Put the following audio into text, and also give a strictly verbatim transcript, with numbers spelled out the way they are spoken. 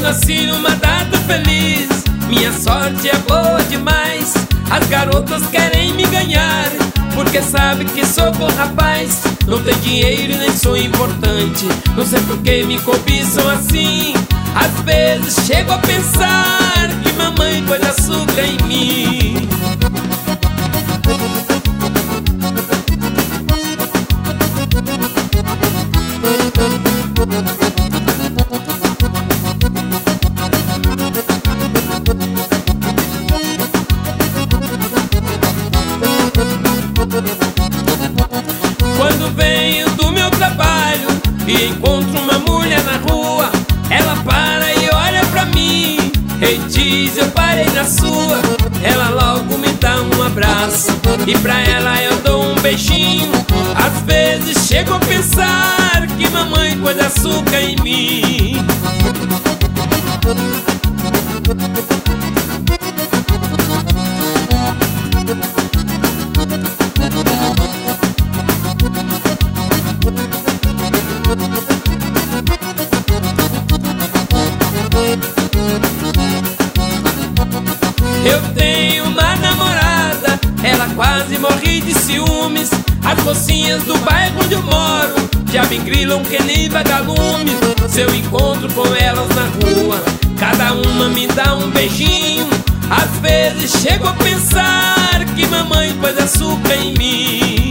nasci numa data feliz, minha sorte é boa demais. As garotas querem me ganhar, porque sabe que sou bom rapaz. Não tenho dinheiro e nem sou importante, não sei por que me cobiçam assim. Às vezes chego a pensar que mamãe pôs açúcar em mim. Quando venho do meu trabalho e encontro uma mulher na rua, ela para e olha pra mim e diz: eu parei na sua. Ela logo me dá um abraço e pra ela eu dou um beijinho. Às vezes chego a pensar que mamãe pôs açúcar em mim. Eu tenho uma namorada, ela quase morre de ciúmes. As mocinhas do bairro onde eu moro já me grilam que nem vagalume. Se eu encontro com elas na rua, cada uma me dá um beijinho. Às vezes chego a pensar que mamãe pôs açúcar em mim.